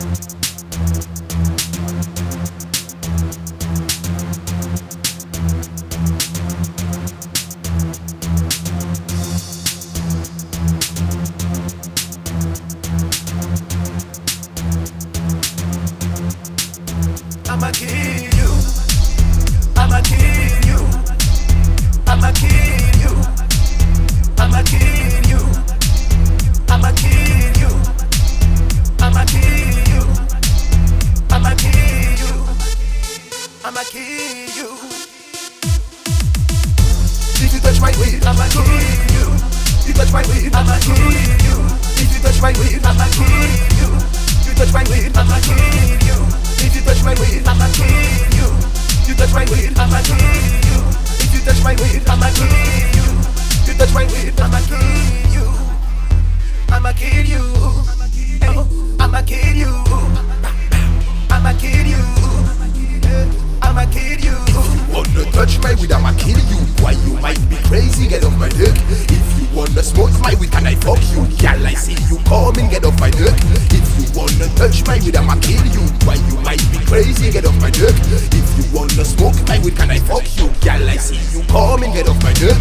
I'ma kill you. I'ma kill you. I'ma kill you. I'ma kill you. I'ma kill you. I'ma kill you. I'ma kill you. I'ma kill you. If you touch my weed, I'ma kill you. If you touch my weed, I'ma kill you. If you touch my weed, I'ma kill you. If you touch my weed, I'ma kill you. If you touch my weed, I'ma kill you. If you touch my weed, I'ma kill you. If you touch my weed, I'ma kill you. If you touch my weed, I'ma kill you. I'ma kill you. I'ma kill you. I'ma kill you. I'ma kill you. Wanna touch my weed, I'ma kill you. Why you might be crazy, get off my dick. If you wanna smoke my weed, can I fuck you? Girl, I see you coming, get off my dick. If you wanna touch my weed, I'ma kill you. Why you might be crazy, get off my dick. If you wanna smoke my weed, can I fuck you? Girl, I see you coming, get off my dick.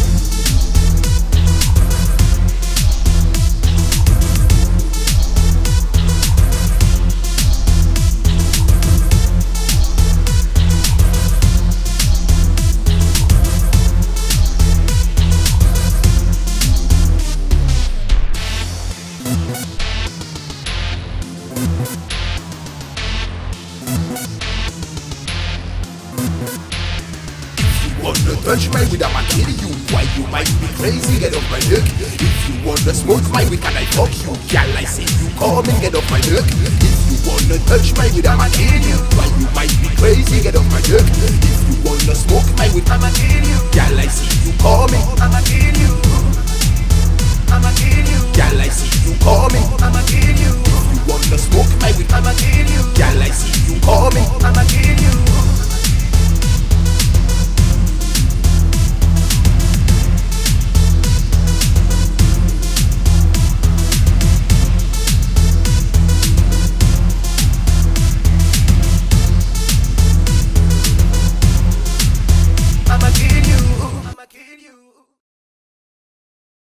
Wanna touch my weed, I'ma kill you. Why you might be crazy, get off my dick. If you wanna smoke my weed, can I fuck you? Girl, I see you coming, get off my dick. If you wanna touch my weed, I'ma kill you. Why you might be crazy, get off my dick. If you wanna smoke my weed, I'ma kill you. Girl, I see you coming, I'ma kill you.